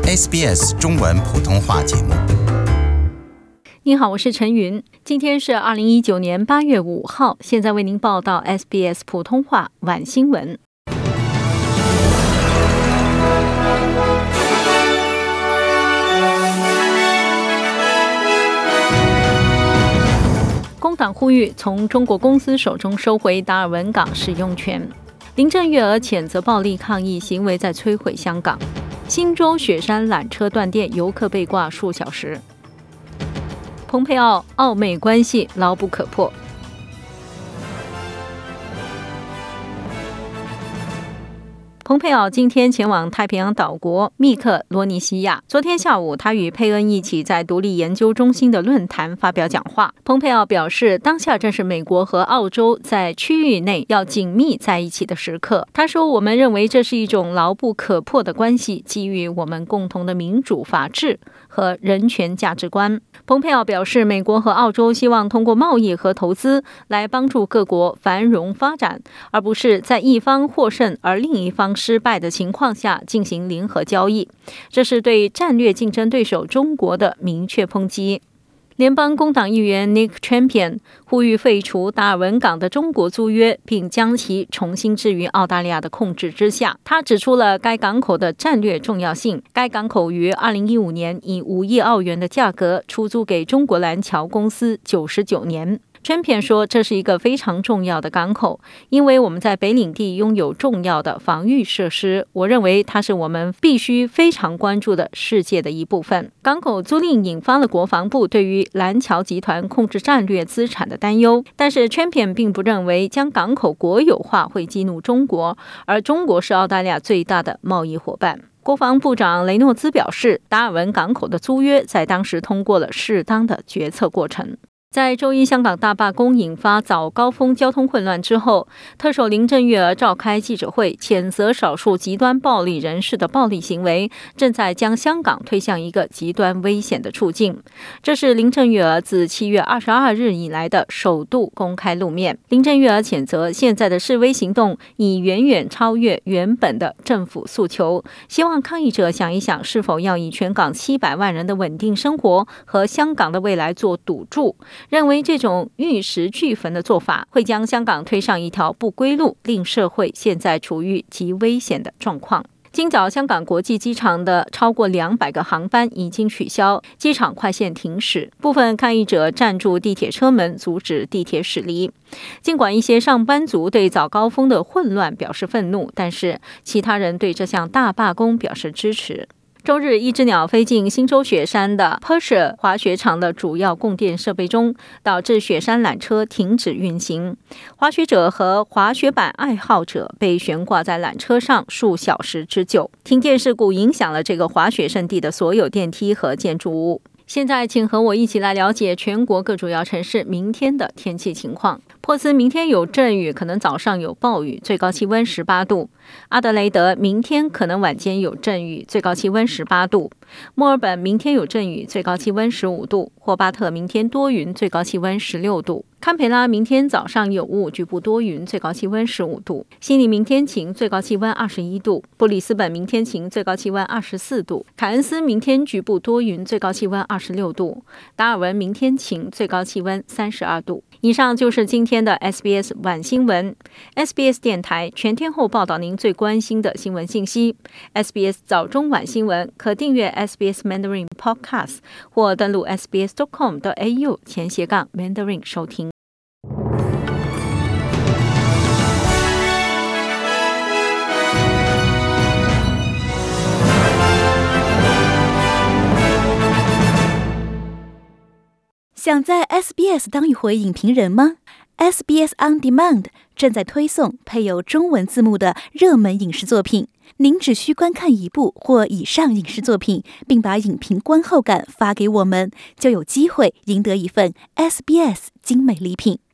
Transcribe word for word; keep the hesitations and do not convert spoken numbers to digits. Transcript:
S B S 中文普通话节目。 您好，我是陈云，今天是二零一九年八月五号，现在为您报道 S B S 普通话晚新闻。工党呼吁从中国公司手中收回达尔文港使用权。林郑月娥谴责暴力抗议行为在摧毁香港。新州雪山缆车断电，游客被挂数小时。蓬佩奥澳美关系牢不可破。蓬佩奥今天前往太平洋岛国密克罗尼西亚。昨天下午，他与佩恩一起在独立研究中心的论坛发表讲话。蓬佩奥表示，当下正是美国和澳洲在区域内要紧密在一起的时刻。他说，我们认为这是一种牢不可破的关系，基于我们共同的民主、法治和人权价值观。蓬佩奥表示，美国和澳洲希望通过贸易和投资来帮助各国繁荣发展，而不是在一方获胜而另一方失败的情况下进行联合交易，这是对战略竞争对手中国的明确抨击。联邦工党议员 Nick Champion 呼吁废除达尔文港的中国租约，并将其重新置于澳大利亚的控制之下。他指出了该港口的战略重要性。该港口于二零一五年以五亿澳元的价格出租给中国蓝桥公司九十九年。川片说，这是一个非常重要的港口，因为我们在北领地拥有重要的防御设施。我认为它是我们必须非常关注的世界的一部分。港口租赁引发了国防部对于蓝桥集团控制战略资产的担忧，但是川片并不认为将港口国有化会激怒中国，而中国是澳大利亚最大的贸易伙伴。国防部长雷诺兹表示，达尔文港口的租约在当时通过了适当的决策过程。在周一香港大罢工引发早高峰交通混乱之后，特首林郑月娥召开记者会，谴责少数极端暴力人士的暴力行为正在将香港推向一个极端危险的处境。这是林郑月娥自七月二十二日以来的首度公开露面。林郑月娥谴责现在的示威行动已远远超越原本的政府诉求，希望抗议者想一想是否要以全港七百万人的稳定生活和香港的未来做赌注，认为这种玉石俱焚的做法会将香港推上一条不归路，令社会现在处于极危险的状况。今早香港国际机场的超过两百个航班已经取消，机场快线停驶，部分抗议者站住地铁车门，阻止地铁驶离。尽管一些上班族对早高峰的混乱表示愤怒，但是其他人对这项大罢工表示支持。周日，一只鸟飞进新州雪山的 Pershore 滑雪场的主要供电设备中，导致雪山缆车停止运行。滑雪者和滑雪板爱好者被悬挂在缆车上数小时之久。停电事故影响了这个滑雪胜地的所有电梯和建筑物。现在请和我一起来了解全国各主要城市明天的天气情况。珀斯明天有阵雨，可能早上有暴雨，最高气温十八度。阿德雷德明天可能晚间有阵雨，最高气温十八度。墨尔本明天有阵雨，最高气温十五度。霍巴特明天多云，最高气温十六度。堪培拉明天早上有雾，局部多云，最高气温十五度。悉尼明天晴，最高气温二十一度。布里斯本明天晴，最高气温二十四度。凯恩斯明天局部多云，最高气温二十六度。达尔文明天晴，最高气温三十二度。以上就是今天的 S B S 晚新闻。S B S 电台全天候报道您最关心的新闻信息。S B S 早中晚新闻可订阅 S B S Mandarin Podcast 或登录 s b s dot com dot a u 前斜杠 Mandarin 收听。 想在 S B S 当一回影评人吗？ S B S On Demand 正在推送配有中文字幕的热门影视作品，您只需观看一部或以上影视作品，并把影评观后感发给我们，就有机会赢得一份 S B S 精美礼品。